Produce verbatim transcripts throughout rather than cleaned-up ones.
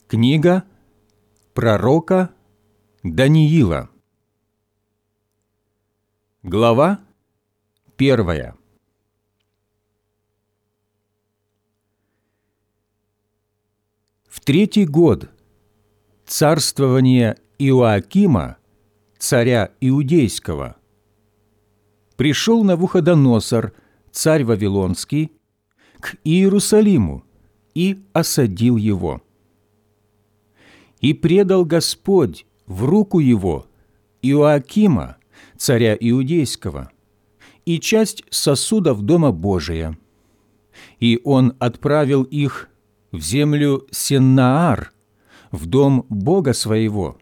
Книга пророка Даниила. Глава первая. В третий год царствования Иоакима, царя Иудейского, пришел Навуходоносор, царь Вавилонский, к Иерусалиму и осадил его. И предал Господь в руку его Иоакима, царя Иудейского, и часть сосудов Дома Божия. И он отправил их в землю Сеннаар, в дом Бога своего,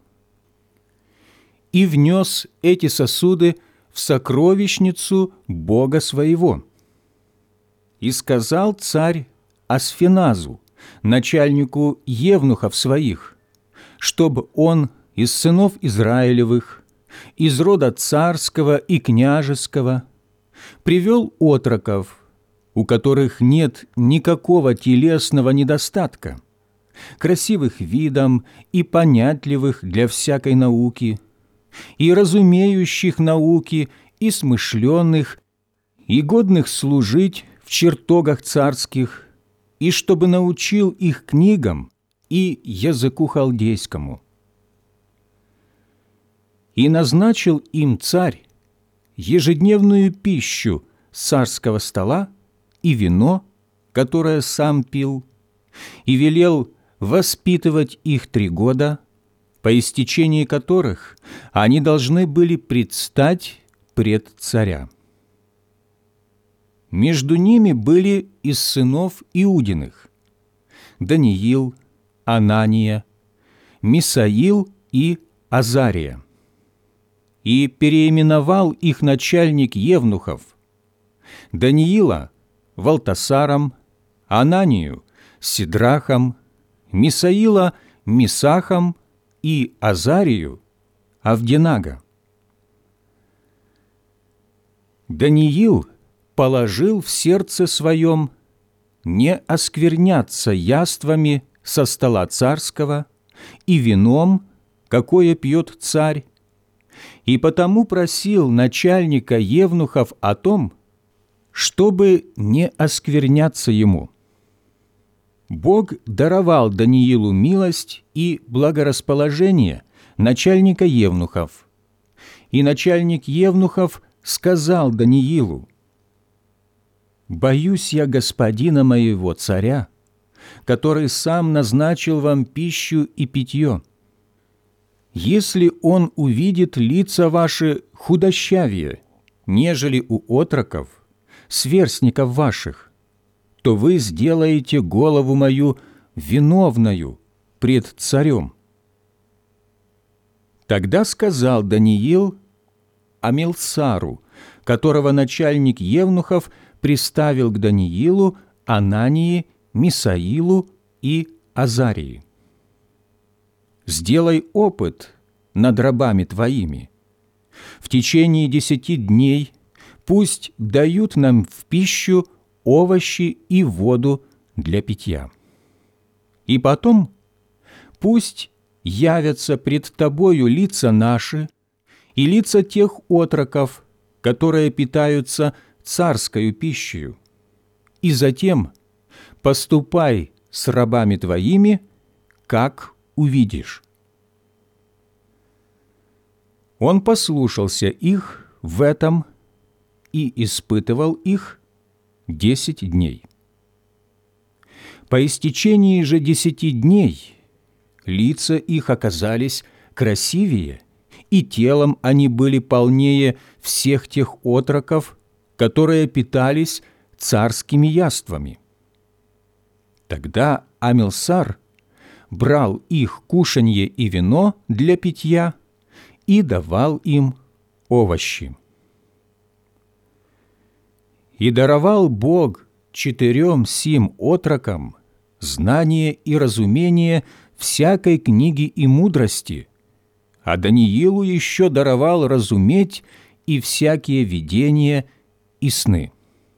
и внес эти сосуды в сокровищницу Бога своего. И сказал царь Асфеназу, начальнику евнухов своих, чтобы он из сынов Израилевых, из рода царского и княжеского, привел отроков, у которых нет никакого телесного недостатка, красивых видом и понятливых для всякой науки, и разумеющих науки, и смышленных, и годных служить в чертогах царских, и чтобы научил их книгам и языку халдейскому. И назначил им царь ежедневную пищу с царского стола и вино, которое сам пил, и велел воспитывать их три года, по истечении которых они должны были предстать пред царя. Между ними были из сынов Иудиных Даниил, Анания, Мисаил и Азария. И переименовал их начальник евнухов: Даниила – Валтасаром, Ананию – Сидрахом, Мисаила – Мисахом и Азарию – Авдинага. Даниил положил в сердце своем не оскверняться яствами со стола царского и вином, какое пьет царь, и потому просил начальника евнухов о том, чтобы не оскверняться ему. Бог даровал Даниилу милость и благорасположение начальника евнухов, и начальник евнухов сказал Даниилу: «Боюсь я господина моего царя, который сам назначил вам пищу и питье. Если он увидит лица ваши худощавее, нежели у отроков, сверстников ваших, то вы сделаете голову мою виновною пред царем». Тогда сказал Даниил Амилсару, которого начальник евнухов приставил к Даниилу, Анании, Мисаилу и Азарии: «Сделай опыт над рабами твоими. В течение десяти дней пусть дают нам в пищу овощи и воду для питья. И потом пусть явятся пред тобою лица наши и лица тех отроков, которые питаются царскою пищею, и затем поступай с рабами твоими, как увидишь». Он послушался их в этом и испытывал их десять дней. По истечении же десяти дней лица их оказались красивее, и телом они были полнее всех тех отроков, которые питались царскими яствами. Тогда Амилсар брал их кушанье и вино для питья и давал им овощи. И даровал Бог четырем сим отрокам знание и разумение всякой книги и мудрости, а Даниилу еще даровал разуметь и всякие видения и сны.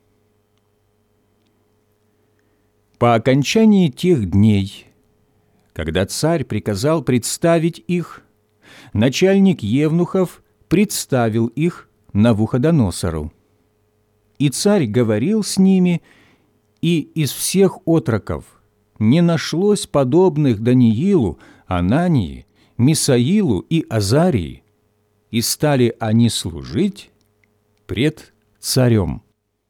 По окончании тех дней, Когда царь приказал представить их, начальник евнухов представил их Навуходоносору. И царь говорил с ними, и из всех отроков не нашлось подобных Даниилу, Анании, Мисаилу и Азарии, и стали они служить пред царем.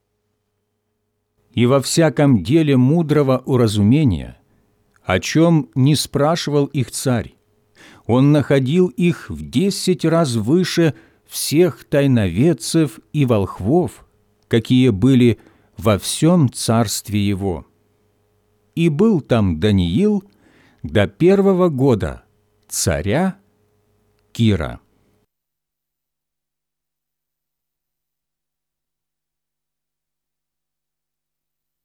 И во всяком деле мудрого уразумения, о чем не спрашивал их царь, он находил их в десять раз выше всех тайноведцев и волхвов, какие были во всем царстве его. И был там Даниил до первого года царя Кира.